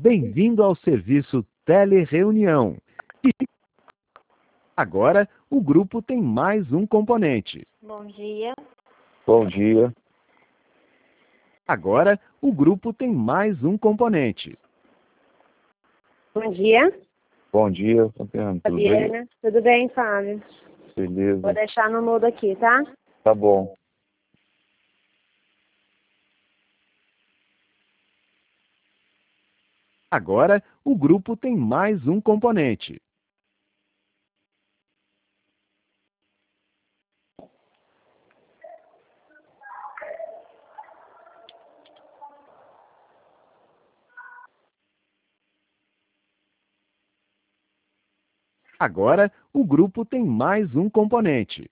Bem-vindo ao serviço Telereunião. Agora, o grupo tem mais um componente. Bom dia. Bom dia. Agora, o grupo tem mais um componente. Bom dia. Bom dia, Fabiano. Tudo bem? Fabiana. Tudo bem, Fábio? Beleza. Vou deixar no mudo aqui, tá? Tá bom. Agora, o grupo tem mais um componente. Agora, o grupo tem mais um componente.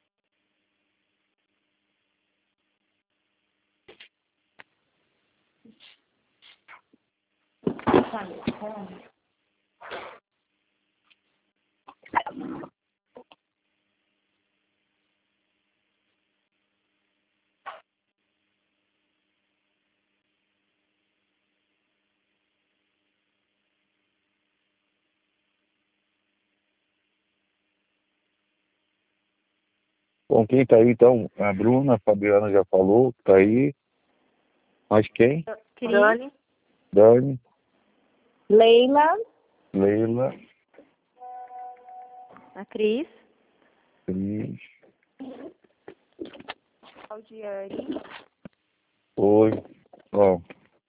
Bom, quem tá aí então? A Bruna, a Fabiana já falou, tá aí. Mas quem? Dani. Dani, Leila. Leila, A Cris. Cris. Aldiane. Oi. Ó,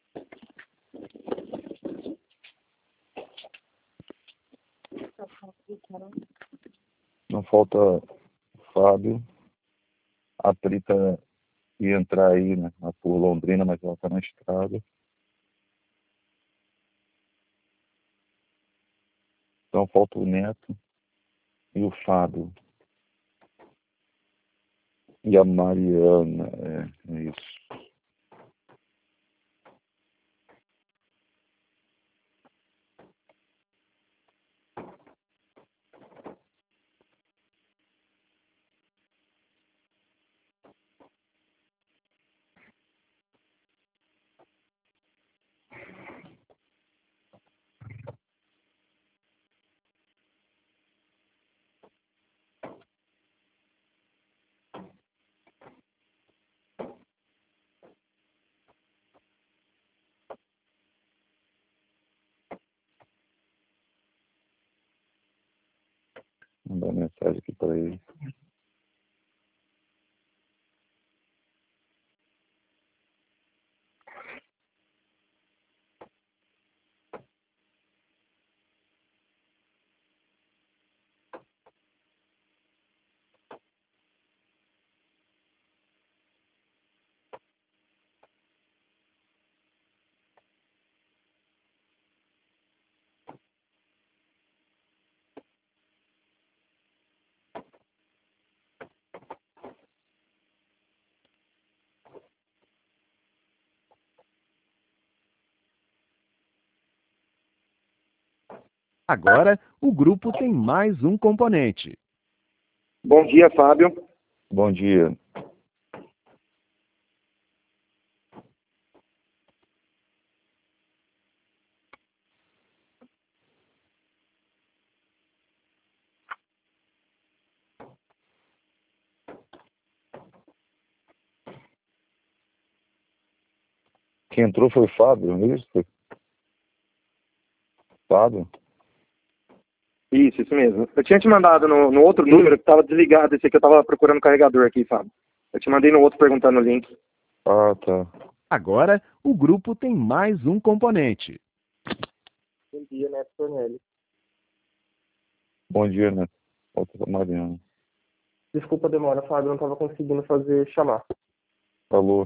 não falta o Fábio. A Prita ia entrar aí, né? Por Londrina, mas ela tá na estrada. Então falta o Neto e o Fábio. E a Mariana, é isso. Vou mandar mensagem aqui para ele. Agora, o grupo tem mais um componente. Bom dia, Fábio. Bom dia. Quem entrou foi o Fábio, não é isso? Fábio? Isso mesmo. Eu tinha te mandado no outro número que estava desligado, esse aqui eu estava procurando o carregador aqui, Fábio. Eu te mandei no outro perguntando o link. Ah, tá. Agora, o grupo tem mais um componente. Bom dia, Neto Tornelli. Bom dia, né? Falta a Mariana. Desculpa a demora, Fábio, eu não estava conseguindo fazer chamar. Falou.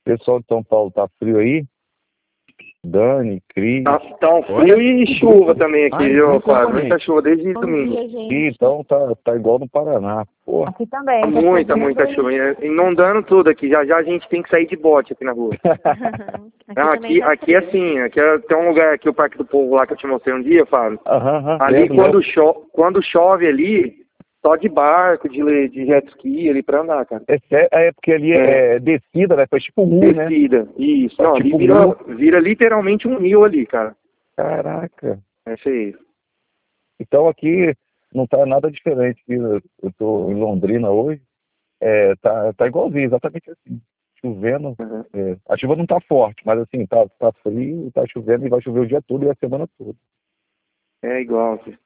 Pessoal de São Paulo, tá frio aí? Dani, Cris. Tá um frio e chuva também aqui, viu, Flávio? também. Muita chuva desde Bom domingo. dia, gente. Ih, então tá igual no Paraná. Porra. Aqui também. tá Muita chovendo. chuva. Inundando tudo aqui. Já a gente tem que sair de bote aqui na rua. Não, também tá aqui é frio. assim, tem um lugar aqui, o Parque do Povo lá que eu te mostrei um dia, Fábio. Aham, Ali lembro. quando chove ali, só de barco, de jet ski ali pra andar, cara. É porque ali é descida, né? Faz tipo um, né? Descida, isso. É Não, ali tipo vira literalmente um rio ali, cara. Caraca. É feio. Então aqui não tá nada diferente. Eu tô em Londrina hoje. Tá igualzinho, exatamente assim. Chovendo. Uhum. A chuva não tá forte, mas assim, tá frio, tá chovendo e vai chover o dia todo e a semana toda. É igual aqui.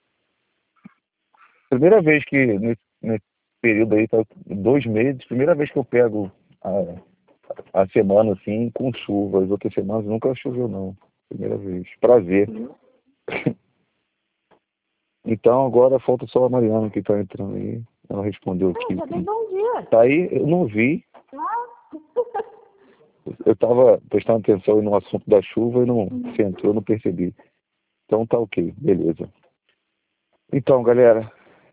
Primeira vez que nesse período aí, tá 2 meses, primeira vez que eu pego a semana assim com chuva. As outras semanas nunca choveu não. Primeira vez. Prazer. Então agora falta só a Mariana que tá entrando aí. Ela respondeu aqui. Já dei bom dia. Tá aí, eu não vi. Eu tava prestando atenção aí no assunto da chuva e não você entrou, eu não percebi. Então tá ok, beleza. Então, galera,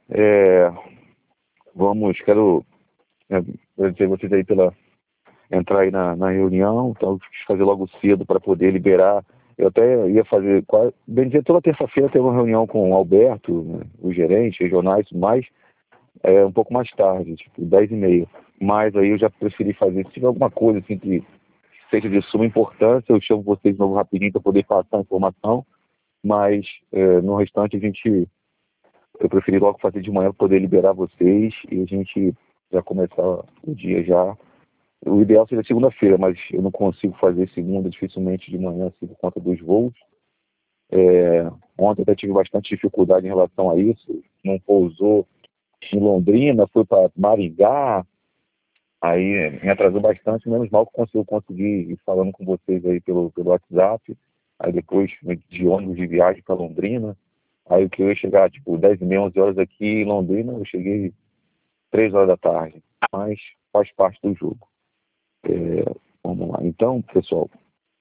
quero agradecer vocês aí pela entrar aí na reunião, então quis fazer logo cedo para poder liberar. Eu até ia fazer, bem dizer, toda terça-feira tem uma reunião com o Alberto, né, o gerente, regionais, mas um pouco mais tarde, tipo 10h30. Mas aí eu já preferi fazer, se tiver alguma coisa assim que seja de suma importância, eu chamo vocês de novo rapidinho para poder passar a informação, mas no restante eu preferi logo fazer de manhã para poder liberar vocês e a gente já começar o dia já. O ideal seria segunda-feira, mas eu não consigo fazer segunda dificilmente de manhã assim, por conta dos voos. Ontem até tive bastante dificuldade em relação a isso. Não pousou em Londrina, foi para Maringá. Aí me atrasou bastante, menos mal que eu consegui ir falando com vocês aí pelo WhatsApp. Aí depois de ônibus de viagem para Londrina. Aí o que eu ia chegar, tipo, 10h30, 11 horas aqui em Londrina, eu cheguei 3 horas da tarde. Mas faz parte do jogo. Vamos lá. Então, pessoal,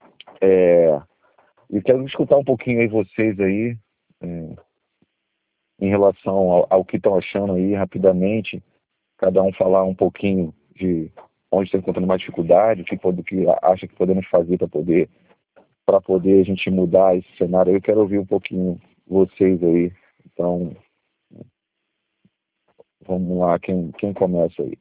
eu quero escutar um pouquinho aí vocês aí, em relação ao que estão achando aí, rapidamente, cada um falar um pouquinho de onde está encontrando mais dificuldade, do que acha que podemos fazer para poder a gente mudar esse cenário. Eu quero ouvir um pouquinho vocês aí. Então, vamos lá, quem começa aí?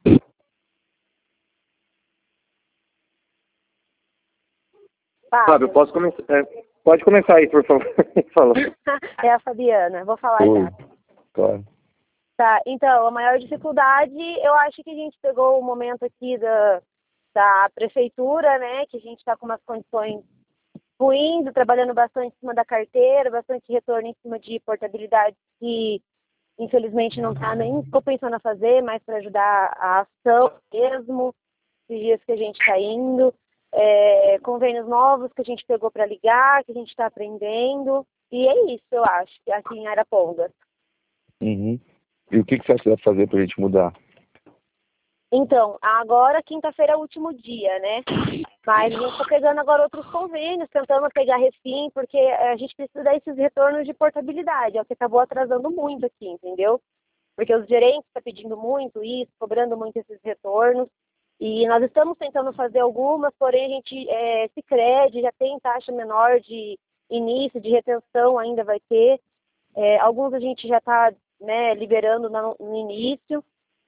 Fábio, posso começar? Pode começar aí, por favor. Falou. É a Fabiana, vou falar Oi, já. claro. Tá, então, a maior dificuldade, eu acho que a gente pegou o momento aqui da prefeitura, né, que a gente está com umas condições ruins, trabalhando bastante em cima da carteira, bastante retorno em cima de portabilidade que, infelizmente, não está nem compensando a fazer, mas para ajudar a ação mesmo, esses dias que a gente está indo, convênios novos que a gente pegou para ligar, que a gente está aprendendo, e é isso, eu acho, aqui em Arapongas. Uhum. E o que você acha que vai fazer para a gente mudar? Então, agora quinta-feira é o último dia, né? Mas a gente está pegando agora outros convênios, tentando pegar refim, porque a gente precisa dar esses retornos de portabilidade, é o que acabou atrasando muito aqui, entendeu? Porque os gerentes estão pedindo muito isso, cobrando muito esses retornos, e nós estamos tentando fazer algumas, porém a gente, Sicredi já tem taxa menor de início, de retenção ainda vai ter, alguns a gente já está, né, liberando no início.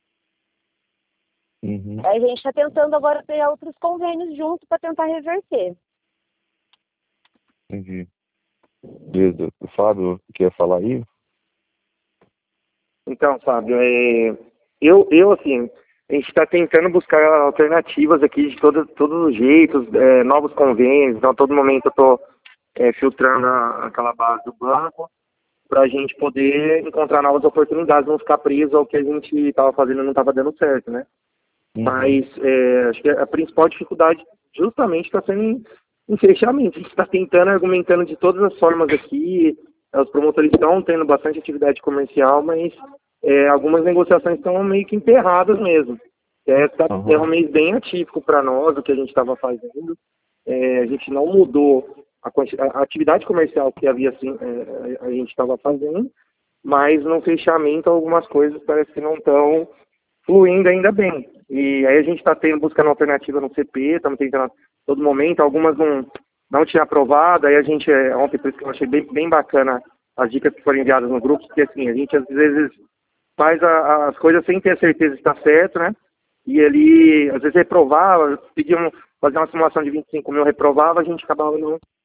Uhum. Aí a gente está tentando agora pegar outros convênios junto para tentar reverter. Entendi. Beleza. O Fábio quer falar aí? Então, Fábio, eu assim, a gente está tentando buscar alternativas aqui de todos os jeitos, novos convênios. Então, a todo momento eu estou filtrando aquela base do banco para a gente poder encontrar novas oportunidades, não ficar preso ao que a gente estava fazendo e não estava dando certo, né? Uhum. Mas acho que a principal dificuldade justamente está sendo em fechamento. A gente está tentando, argumentando de todas as formas aqui. Os promotores estão tendo bastante atividade comercial, mas algumas negociações estão meio que emperradas mesmo. É um mês bem atípico para nós, o que a gente estava fazendo. A gente não mudou a atividade comercial que havia assim, a gente estava fazendo, mas no fechamento algumas coisas parece que não estão fluindo ainda bem. E aí a gente está buscando alternativa no CP, estamos tentando a todo momento, algumas não tinha aprovado, aí a gente, ontem, por isso que eu achei bem bacana as dicas que foram enviadas no grupo, porque assim, a gente às vezes faz as coisas sem ter certeza se está certo, né? E ele, às vezes, reprovava, pediam fazer uma simulação de 25 mil, reprovava, a gente acabava